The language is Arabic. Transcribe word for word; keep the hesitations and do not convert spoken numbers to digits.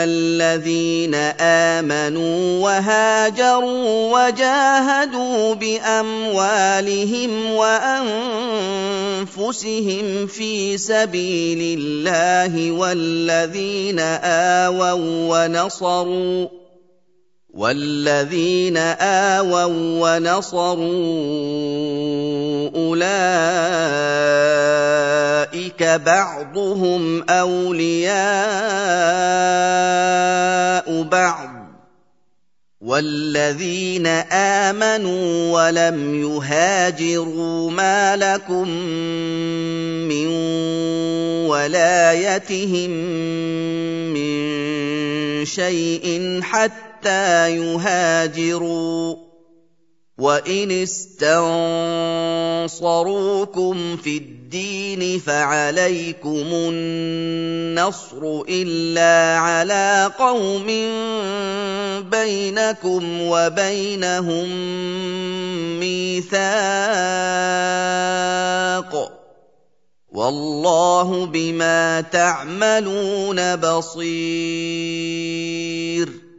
الَّذِينَ آمَنُوا وَهَاجَرُوا وَجَاهَدُوا بِأَمْوَالِهِمْ وَأَنفُسِهِمْ فِي سَبِيلِ اللَّهِ وَالَّذِينَ آوَوا وَّنَصَرُوا وَالَّذِينَ آوَوا وَّنَصَرُوا أُولَٰئِكَ بَعْضُهُمْ أَوْلِيَاءُ بَعْضٍ ۚ وَالَّذِينَ آمَنُوا وَلَمْ يُهَاجِرُوا مَا لَكُم مِّن وَلَايَتِهِم مِّن شَيْءٍ حَتَّىٰ يُهَاجِرُوا ۚ وَإِنِ اسْتَنصَرُوكُمْ فِي الدِّينِ فَعَلَيْكُمُ النَّصْرُ إِلَّا عَلَىٰ قَوْمٍ بَيْنَكُمْ وَبَيْنَهُم مِّيثَاقٌ ۗ وَاللَّهُ بِمَا تَعْمَلُونَ بَصِيرٌ